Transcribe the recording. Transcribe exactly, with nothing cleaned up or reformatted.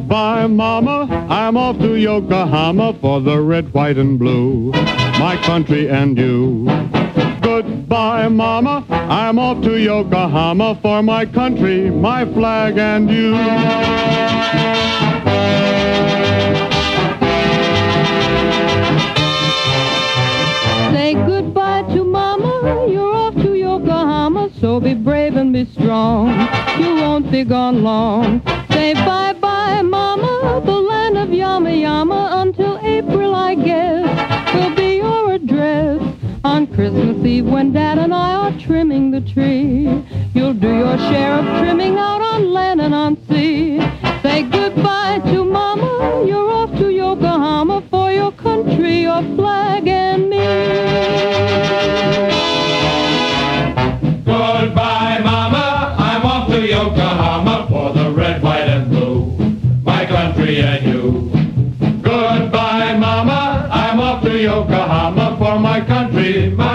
Goodbye, Mama, I'm off to Yokohama for the red, white, and blue, my country and you. Goodbye, Mama, I'm off to Yokohama for my country, my flag, and you. Say goodbye to Mama, you're off to Yokohama, so be brave and be strong. You won't be gone long. Say bye-bye, Mama, the land of Yama Yama, until April, I guess, will be your address. On Christmas Eve, when Dad and I are trimming the tree, you'll do your share of trimming out on land and on sea. Say goodbye to Mama, you're off to Yokohama for your country, your flag, and me. Goodbye, Mama, I'm off to Yokohama for the red, white, and blue, my country and you. Goodbye, Mama, I'm off to Yokohama for my country, my